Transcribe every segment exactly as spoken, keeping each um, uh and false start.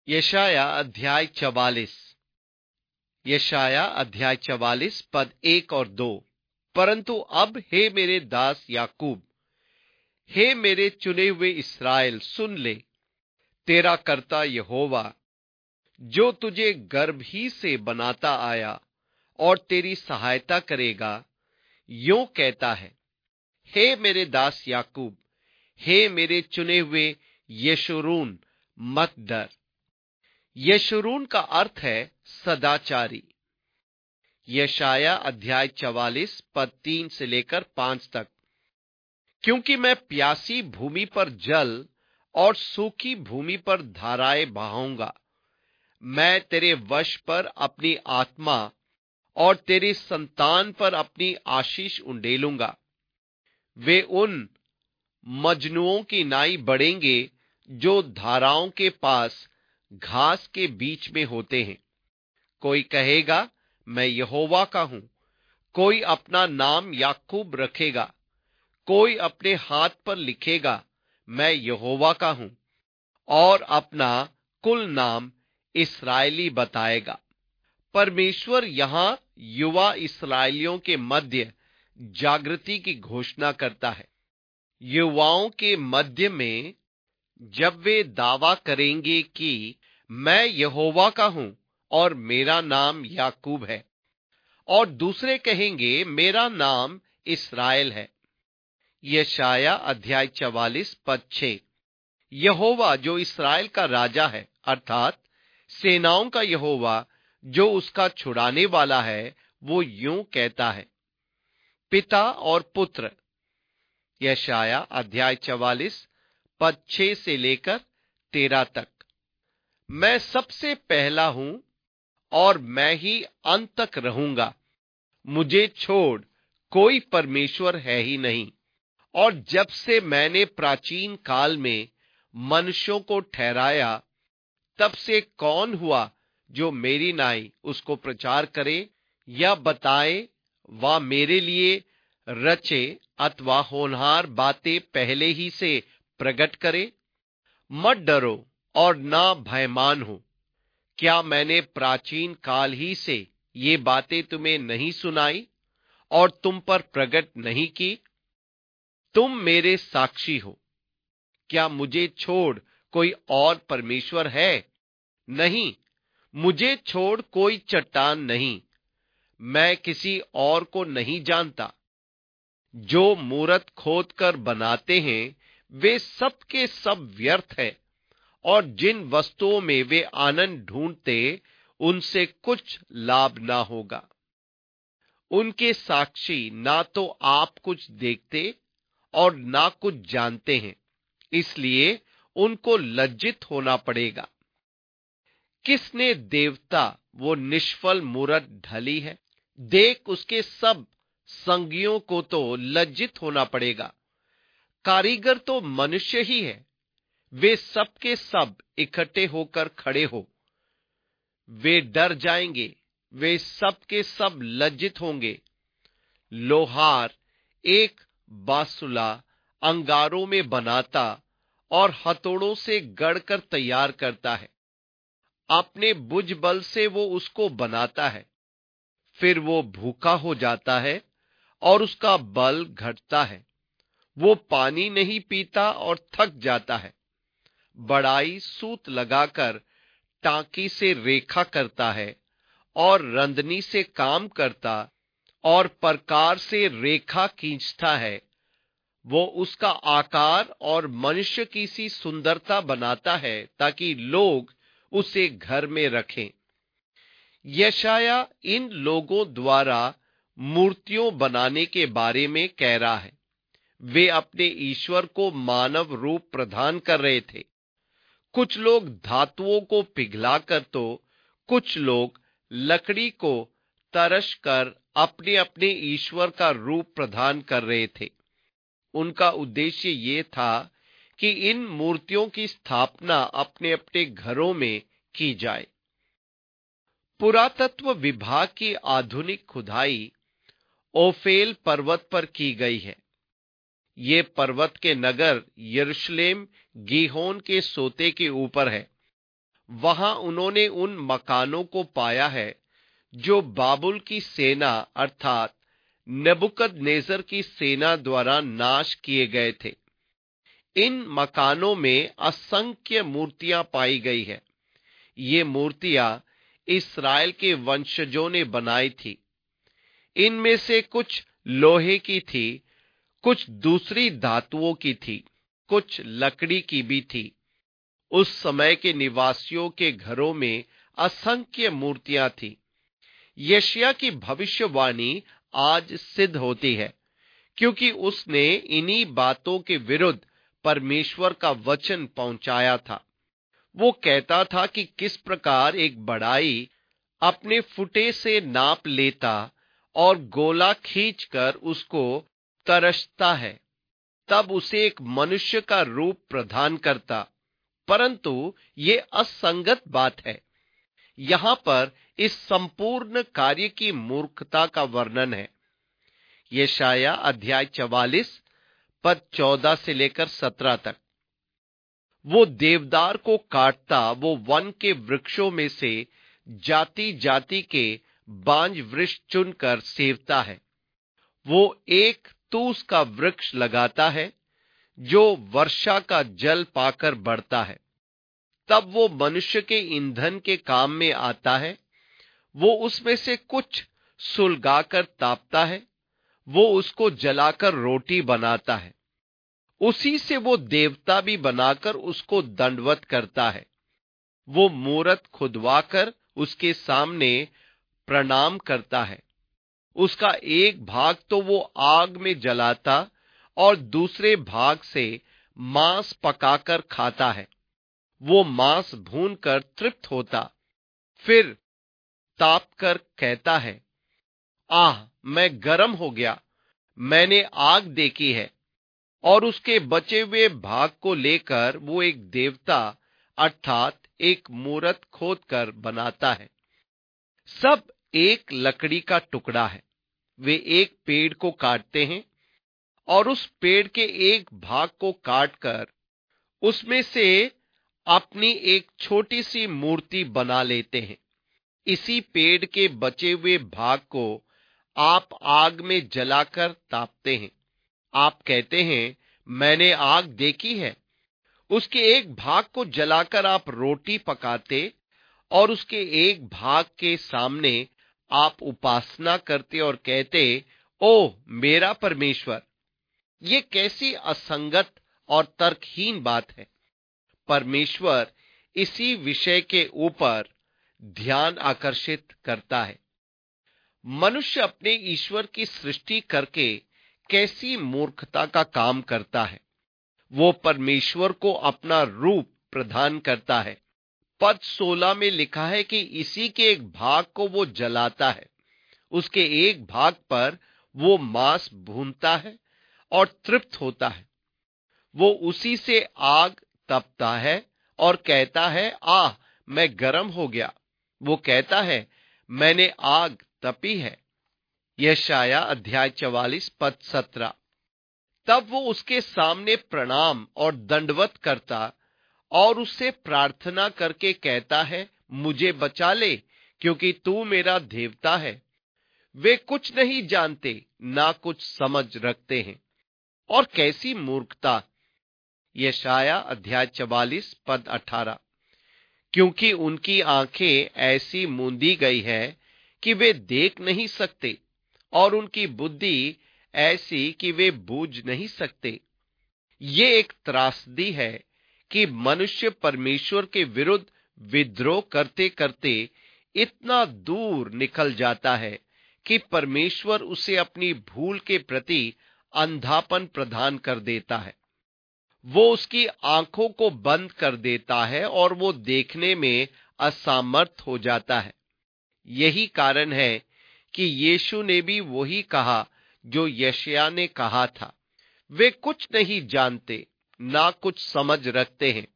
यशाया अध्याय चवालीस। यशाया अध्याय चवालीस पद एक और दो। परंतु अब हे मेरे दास याकूब, हे मेरे चुने हुए इस्राएल, सुन ले। तेरा कर्ता यहोवा, जो तुझे गर्भ ही से बनाता आया और तेरी सहायता करेगा, यूं कहता है, हे मेरे दास याकूब, हे मेरे चुने हुए यशूरून, मत डर। यशूरून का अर्थ है सदाचारी। यशाया अध्याय चवालीस पद तीन से लेकर पांच तक। क्योंकि मैं प्यासी भूमि पर जल और सूखी भूमि पर धाराएं बहाऊंगा। मैं तेरे वश पर अपनी आत्मा और तेरी संतान पर अपनी आशीष उंडेलूंगा। वे उन मजनुओं की नाई बढ़ेंगे जो धाराओं के पास घास के बीच में होते हैं। कोई कहेगा, मैं यहोवा का हूं। कोई अपना नाम याकूब रखेगा। कोई अपने हाथ पर लिखेगा, मैं यहोवा का हूं, और अपना कुल नाम इस्राएली बताएगा। परमेश्वर यहां युवा इस्राएलियों के मध्य जागृति की घोषणा करता है। युवाओं के मध्य में जब वे दावा करेंगे कि मैं यहोवा का हूं और मेरा नाम याकूब है, और दूसरे कहेंगे मेरा नाम इस्राएल है। यशाया अध्याय चवालीस पद छह। यहोवा जो इस्राएल का राजा है, अर्थात सेनाओं का यहोवा जो उसका छुड़ाने वाला है, वो यूं कहता है। पिता और पुत्र। यशाया अध्याय चवालीस पद छह से लेकर तेरह तक। मैं सबसे पहला हूं और मैं ही अंत तक रहूंगा। मुझे छोड़ कोई परमेश्वर है ही नहीं। और जब से मैंने प्राचीन काल में मनुष्यों को ठहराया, तब से कौन हुआ जो मेरी नाई उसको प्रचार करे या बताए, वा मेरे लिए रचे अथवा होनहार बातें पहले ही से प्रकट करे। मत डरो और ना भयमान हो। क्या मैंने प्राचीन काल ही से ये बातें तुम्हें नहीं सुनाई और तुम पर प्रकट नहीं की? तुम मेरे साक्षी हो। क्या मुझे छोड़ कोई और परमेश्वर है? नहीं, मुझे छोड़ कोई चट्टान नहीं। मैं किसी और को नहीं जानता। जो मूरत खोद कर बनाते हैं, वे सब के सब व्यर्थ है, और जिन वस्तुओं में वे आनंद ढूंढते, उनसे कुछ लाभ ना होगा। उनके साक्षी ना तो आप कुछ देखते और ना कुछ जानते हैं, इसलिए उनको लज्जित होना पड़ेगा। किसने देवता वो निष्फल मूरत ढली है? देख, उसके सब संगियों को तो लज्जित होना पड़ेगा। कारीगर तो मनुष्य ही है। वे सब के सब इकट्ठे होकर खड़े हो। वे डर जाएंगे, वे सब के सब लज्जित होंगे। लोहार एक बासुला अंगारों में बनाता और हथौड़ों से गढ़कर तैयार करता है। अपने बुझ बल से वो उसको बनाता है। फिर वो भूखा हो जाता है और उसका बल घटता है। वो पानी नहीं पीता और थक जाता है। बड़ाई सूत लगाकर टांकी से रेखा करता है और रंदनी से काम करता और प्रकार से रेखा खींचता है। वो उसका आकार और मनुष्य की सी सुंदरता बनाता है, ताकि लोग उसे घर में रखें। यशाया इन लोगों द्वारा मूर्तियों बनाने के बारे में कह रहा है। वे अपने ईश्वर को मानव रूप प्रदान कर रहे थे। कुछ लोग धातुओं को पिघलाकर, तो कुछ लोग लकड़ी को तरश कर अपने अपने ईश्वर का रूप प्रदान कर रहे थे। उनका उद्देश्य ये था कि इन मूर्तियों की स्थापना अपने अपने घरों में की जाए। पुरातत्व विभाग की आधुनिक खुदाई ओफेल पर्वत पर की गई है। ये पर्वत के नगर यरूशलेम गीहोन के सोते के ऊपर है। वहां उन्होंने उन मकानों को पाया है जो बाबुल की सेना अर्थात नेबुकदनेस्सर की सेना द्वारा नाश किए गए थे। इन मकानों में असंख्य मूर्तियां पाई गई है। ये मूर्तियां इस्राएल के वंशजों ने बनाई थी। इनमें से कुछ लोहे की थी, कुछ दूसरी धातुओं की थी, कुछ लकड़ी की भी थी। उस समय के निवासियों के घरों में असंख्य मूर्तियां थी। यशायाह की भविष्यवाणी आज सिद्ध होती है, क्योंकि उसने इन्हीं बातों के विरुद्ध परमेश्वर का वचन पहुंचाया था। वो कहता था कि किस प्रकार एक बढ़ाई अपने फुटे से नाप लेता और गोला खींचकर उसको तरसता है, तब उसे एक मनुष्य का रूप प्रदान करता। परंतु ये असंगत बात है। यहां पर इस संपूर्ण कार्य की मूर्खता का वर्णन है। यशायाह अध्याय चवालीस पद चौदह से लेकर सत्रह तक। वो देवदार को काटता, वो वन के वृक्षों में से जाति जाति के बांज वृक्ष चुनकर सेवता है। वो एक तूस का वृक्ष लगाता है जो वर्षा का जल पाकर बढ़ता है। तब वो मनुष्य के ईंधन के काम में आता है। वो उसमें से कुछ सुलगाकर तापता है, वो उसको जलाकर रोटी बनाता है। उसी से वो देवता भी बनाकर उसको दंडवत करता है। वो मूरत खुदवाकर उसके सामने प्रणाम करता है। उसका एक भाग तो वो आग में जलाता और दूसरे भाग से मांस पकाकर खाता है। वो मांस भूनकर तृप्त होता, फिर तापकर कहता है, आह, मैं गरम हो गया, मैंने आग देखी है। और उसके बचे हुए भाग को लेकर वो एक देवता अर्थात एक मूरत खोदकर बनाता है। सब एक लकड़ी का टुकड़ा है। वे एक पेड़ को काटते हैं और उस पेड़ के एक भाग को काटकर उसमें से अपनी एक छोटी सी मूर्ति बना लेते हैं। इसी पेड़ के बचे हुए भाग को आप आग में जलाकर तापते हैं। आप कहते हैं, मैंने आग देखी है। उसके एक भाग को जलाकर आप रोटी पकाते और उसके एक भाग के सामने आप उपासना करते और कहते, ओ मेरा परमेश्वर। ये कैसी असंगत और तर्कहीन बात है। परमेश्वर इसी विषय के ऊपर ध्यान आकर्षित करता है। मनुष्य अपने ईश्वर की सृष्टि करके कैसी मूर्खता का काम करता है। वो परमेश्वर को अपना रूप प्रदान करता है। पद सोलह में लिखा है कि इसी के एक भाग को वो जलाता है, उसके एक भाग पर वो मांस भूनता है और तृप्त होता है। वो उसी से आग तपता है और कहता है, आह, मैं गरम हो गया। वो कहता है, मैंने आग तपी है। यशायाह अध्याय चवालीस पद सत्रह। तब वो उसके सामने प्रणाम और दंडवत करता और उससे प्रार्थना करके कहता है, मुझे बचा ले, क्योंकि तू मेरा देवता है। वे कुछ नहीं जानते, ना कुछ समझ रखते हैं। और कैसी मूर्खता। यशायाह अध्याय चवालीस पद अठारह। क्योंकि उनकी आंखें ऐसी मूंदी गई है कि वे देख नहीं सकते और उनकी बुद्धि ऐसी कि वे बूझ नहीं सकते। ये एक त्रासदी है कि मनुष्य परमेश्वर के विरुद्ध विद्रोह करते करते इतना दूर निकल जाता है कि परमेश्वर उसे अपनी भूल के प्रति अंधापन प्रदान कर देता है। वो उसकी आंखों को बंद कर देता है और वो देखने में असमर्थ हो जाता है। यही कारण है कि यीशु ने भी वही कहा जो यशायाह ने कहा था। वे कुछ नहीं जानते, ना कुछ समझ रखते हैं।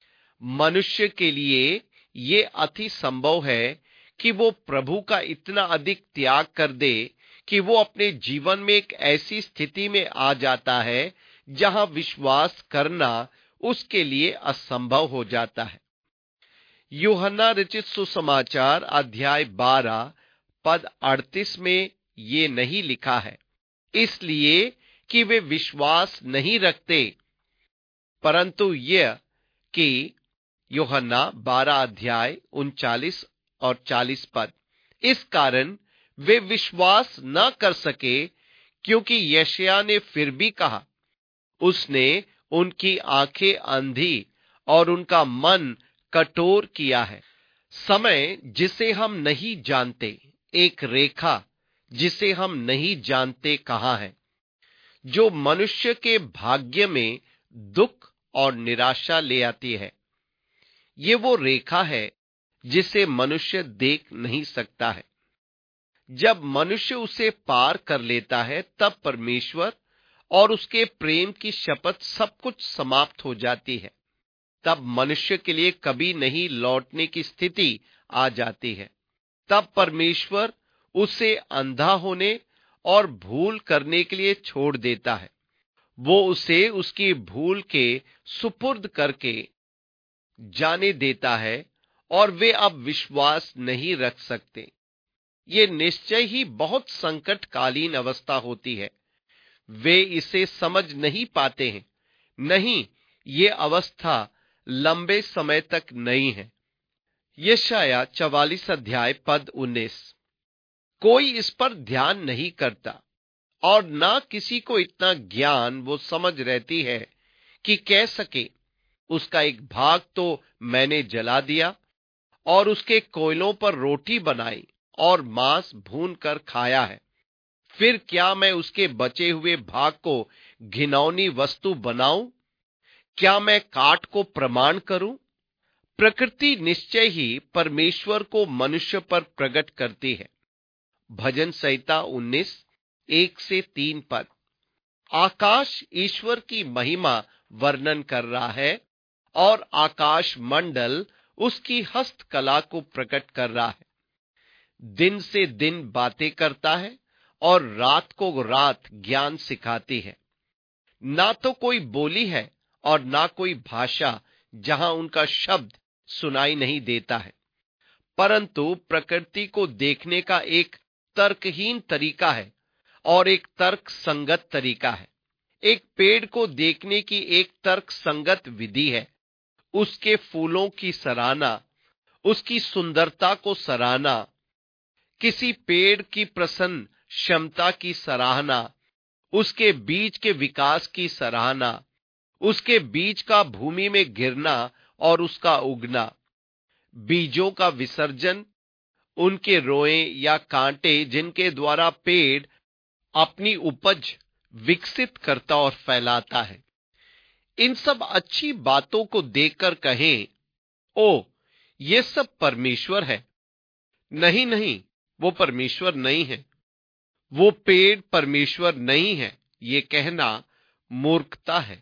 मनुष्य के लिए ये अति संभव है कि वो प्रभु का इतना अधिक त्याग कर दे कि वो अपने जीवन में एक ऐसी स्थिति में आ जाता है जहां विश्वास करना उसके लिए असंभव हो जाता है। यूहन्ना रचित सुसमाचार अध्याय बारह पद अड़तीस में ये नहीं लिखा है, इसलिए कि वे विश्वास नहीं रखते, परंतु यह कि यूहन्ना बारह अध्याय उनचालीस और चालीस पद, इस कारण वे विश्वास न कर सके, क्योंकि यशायाह ने फिर भी कहा, उसने उनकी आंखें अंधी और उनका मन कठोर किया है। समय जिसे हम नहीं जानते, एक रेखा जिसे हम नहीं जानते कहां है, जो मनुष्य के भाग्य में दुख और निराशा ले आती है। ये वो रेखा है जिसे मनुष्य देख नहीं सकता है। जब मनुष्य उसे पार कर लेता है, तब परमेश्वर और उसके प्रेम की शपथ सब कुछ समाप्त हो जाती है। तब मनुष्य के लिए कभी नहीं लौटने की स्थिति आ जाती है। तब परमेश्वर उसे अंधा होने और भूल करने के लिए छोड़ देता है। वो उसे उसकी भूल के सुपुर्द करके जाने देता है और वे अब विश्वास नहीं रख सकते। ये निश्चय ही बहुत संकटकालीन अवस्था होती है। वे इसे समझ नहीं पाते हैं। नहीं, ये अवस्था लंबे समय तक नहीं है। यशायाह चवालीस अध्याय पद उन्नीस, कोई इस पर ध्यान नहीं करता और ना किसी को इतना ज्ञान वो समझ रहती है कि कह सके, उसका एक भाग तो मैंने जला दिया और उसके कोयलों पर रोटी बनाई और मांस भून कर खाया है। फिर क्या मैं उसके बचे हुए भाग को घिनौनी वस्तु बनाऊं? क्या मैं काठ को प्रमाण करूं? प्रकृति निश्चय ही परमेश्वर को मनुष्य पर प्रकट करती है। भजन संहिता उन्नीस एक से तीन पद। आकाश ईश्वर की महिमा वर्णन कर रहा है और आकाश मंडल उसकी हस्तकला को प्रकट कर रहा है। दिन से दिन बातें करता है और रात को रात ज्ञान सिखाती है। ना तो कोई बोली है और ना कोई भाषा जहां उनका शब्द सुनाई नहीं देता है, परंतु प्रकृति को देखने का एक तर्कहीन तरीका है और एक तर्क संगत तरीका है। एक पेड़ को देखने की एक तर्क संगत विधि है। उसके फूलों की सराहना, उसकी सुंदरता को सराहना, किसी पेड़ की प्रसन्न क्षमता की सराहना, उसके बीज के विकास की सराहना, उसके बीज का भूमि में गिरना और उसका उगना, बीजों का विसर्जन, उनके रोए या कांटे जिनके द्वारा पेड़ अपनी उपज विकसित करता और फैलाता है। इन सब अच्छी बातों को देखकर कहें, ओ, ये सब परमेश्वर है। नहीं नहीं, वो परमेश्वर नहीं है। वो पेड़ परमेश्वर नहीं है, ये कहना मूर्खता है।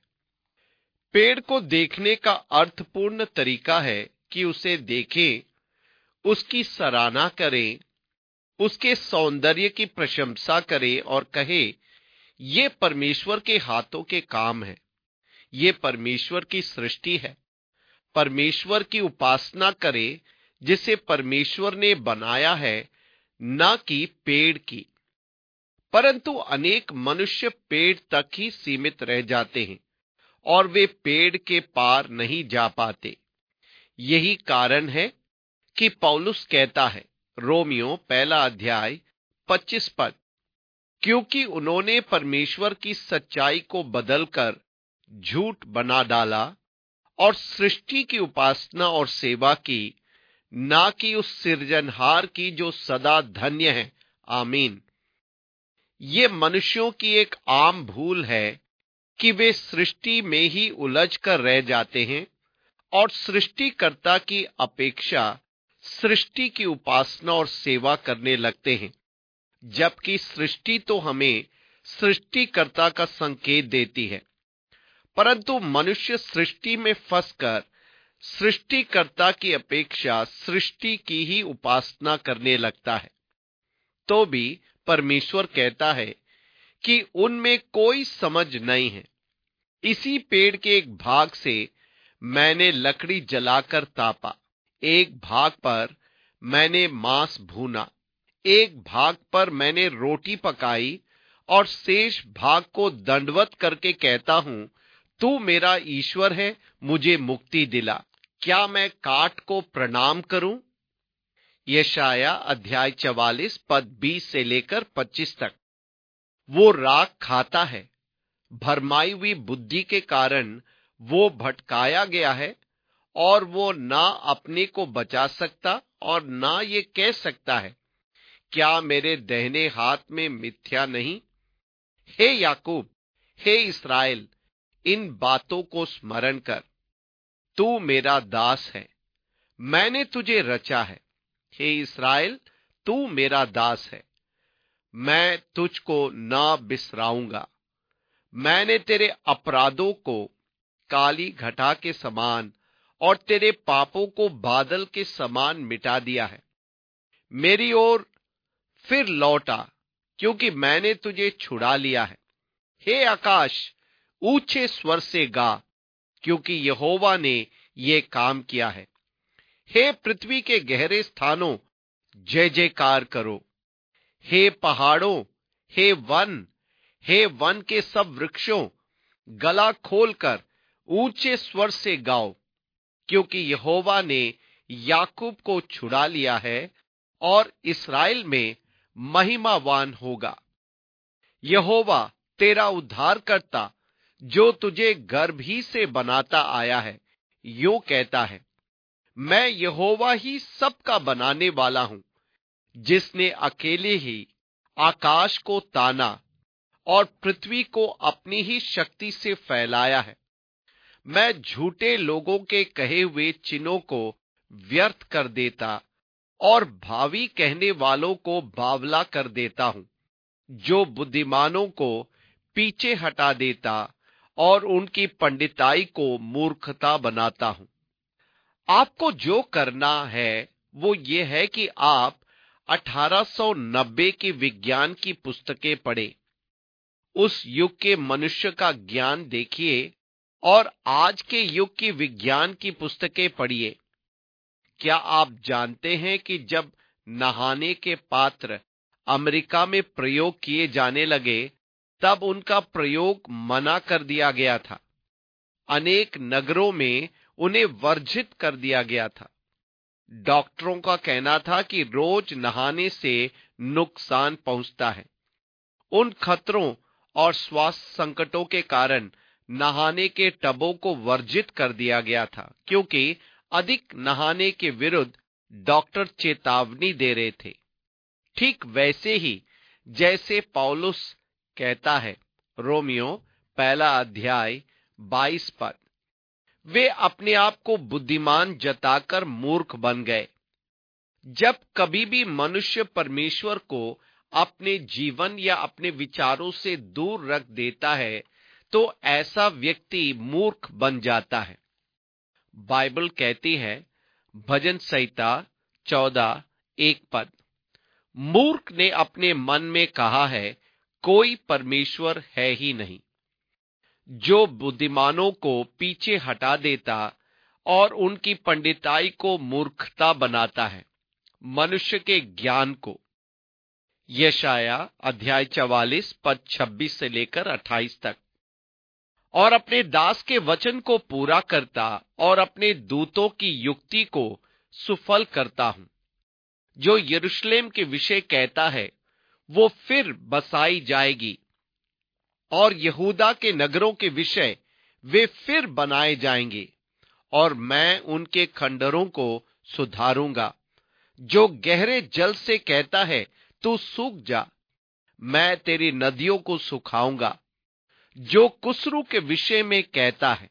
पेड़ को देखने का अर्थपूर्ण तरीका है कि उसे देखें, उसकी सराहना करें, उसके सौंदर्य की प्रशंसा करें और कहे, ये परमेश्वर के हाथों के काम है, ये परमेश्वर की सृष्टि है। परमेश्वर की उपासना करें जिसे परमेश्वर ने बनाया है, ना कि पेड़ की। परंतु अनेक मनुष्य पेड़ तक ही सीमित रह जाते हैं और वे पेड़ के पार नहीं जा पाते। यही कारण है कि पौलुस कहता है, रोमियो पहला अध्याय पच्चीस पद, क्योंकि उन्होंने परमेश्वर की सच्चाई को बदलकर झूठ बना डाला और सृष्टि की उपासना और सेवा की, ना कि उस सृजनहार की जो सदा धन्य है। आमीन। ये मनुष्यों की एक आम भूल है कि वे सृष्टि में ही उलझ कर रह जाते हैं और सृष्टिकर्ता की अपेक्षा सृष्टि की उपासना और सेवा करने लगते हैं, जबकि सृष्टि तो हमें सृष्टिकर्ता का संकेत देती है। परंतु मनुष्य सृष्टि में फंसकर सृष्टिकर्ता की अपेक्षा सृष्टि की ही उपासना करने लगता है। तो भी परमेश्वर कहता है कि उनमें कोई समझ नहीं है। इसी पेड़ के एक भाग से मैंने लकड़ी जलाकर तापा, एक भाग पर मैंने मांस भूना, एक भाग पर मैंने रोटी पकाई और शेष भाग को दंडवत करके कहता हूं, तू मेरा ईश्वर है, मुझे मुक्ति दिला। क्या मैं काठ को प्रणाम करूं? यशाया अध्याय चवालीस पद बीस से लेकर पच्चीस तक। वो राख खाता है, भरमाई हुई बुद्धि के कारण वो भटकाया गया है, और वो ना अपने को बचा सकता और ना ये कह सकता है, क्या मेरे दाहिने हाथ में मिथ्या नहीं? हे याकूब, हे इस्राएल, इन बातों को स्मरण कर। तू मेरा दास है, मैंने तुझे रचा है। हे इस्राएल, तू मेरा दास है, मैं तुझको ना बिसराऊंगा। मैंने तेरे अपराधों को काली घटा के समान और तेरे पापों को बादल के समान मिटा दिया है। मेरी ओर फिर लौटा, क्योंकि मैंने तुझे छुड़ा लिया है। हे आकाश, ऊंचे स्वर से गा, क्योंकि यहोवा ने ये काम किया है। हे पृथ्वी के गहरे स्थानों, जय जयकार करो। हे पहाड़ों, हे वन, हे वन के सब वृक्षों, गला खोलकर ऊंचे स्वर से गाओ, क्योंकि यहोवा ने याकूब को छुड़ा लिया है और इस्राएल में महिमावान होगा। यहोवा तेरा उद्धारकर्ता, जो तुझे गर्भ ही से बनाता आया है, यूं कहता है, मैं यहोवा ही सबका बनाने वाला हूं, जिसने अकेले ही आकाश को ताना और पृथ्वी को अपनी ही शक्ति से फैलाया है। मैं झूठे लोगों के कहे हुए चिन्हों को व्यर्थ कर देता और भावी कहने वालों को बावला कर देता हूं, जो बुद्धिमानों को पीछे हटा देता और उनकी पंडिताई को मूर्खता बनाता हूं। आपको जो करना है वो ये है कि आप अठारह सौ नब्बे की विज्ञान की पुस्तकें पढ़ें। उस युग के मनुष्य का ज्ञान देखिए और आज के युग की विज्ञान की पुस्तकें पढ़िए। क्या आप जानते हैं कि जब नहाने के पात्र अमेरिका में प्रयोग किए जाने लगे, तब उनका प्रयोग मना कर दिया गया था। अनेक नगरों में उन्हें वर्जित कर दिया गया था। डॉक्टरों का कहना था कि रोज नहाने से नुकसान पहुंचता है। उन खतरों और स्वास्थ्य संकटों के कारण नहाने के टबों को वर्जित कर दिया गया था, क्योंकि अधिक नहाने के विरुद्ध डॉक्टर चेतावनी दे रहे थे। ठीक वैसे ही जैसे पौलुस कहता है, रोमियो पहला अध्याय बाईस पद, वे अपने आप को बुद्धिमान जताकर मूर्ख बन गए। जब कभी भी मनुष्य परमेश्वर को अपने जीवन या अपने विचारों से दूर रख देता है, तो ऐसा व्यक्ति मूर्ख बन जाता है। बाइबल कहती है, भजन संहिता चौदह एक पद, मूर्ख ने अपने मन में कहा है, कोई परमेश्वर है ही नहीं। जो बुद्धिमानों को पीछे हटा देता और उनकी पंडिताई को मूर्खता बनाता है, मनुष्य के ज्ञान को। यशाया अध्याय चवालीस पद छब्बीस से लेकर अट्ठाईस तक। और अपने दास के वचन को पूरा करता और अपने दूतों की युक्ति को सुफल करता हूं। जो यरूशलेम के विषय कहता है, वो फिर बसाई जाएगी, और यहूदा के नगरों के विषय वे फिर बनाए जाएंगे, और मैं उनके खंडरों को सुधारूंगा। जो गहरे जल से कहता है, तू सूख जा, मैं तेरी नदियों को सुखाऊंगा। जो कुसरू के विषय में कहता है,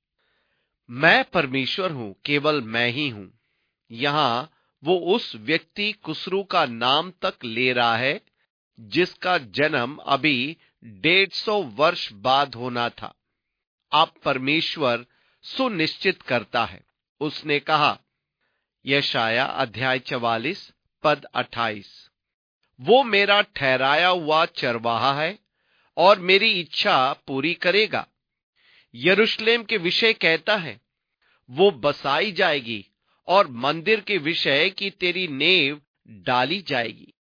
मैं परमेश्वर हूं, केवल मैं ही हूं, यहां वो उस व्यक्ति कुसरू का नाम तक ले रहा है जिसका जन्म अभी डेढ़ सौ वर्ष बाद होना था। अब परमेश्वर सुनिश्चित करता है। उसने कहा, यशाया अध्याय चवालीस पद अट्ठाईस, वो मेरा ठहराया हुआ चरवाहा है और मेरी इच्छा पूरी करेगा। यरूशलेम के विषय कहता है, वो बसाई जाएगी और मंदिर के विषय की तेरी नेव डाली जाएगी।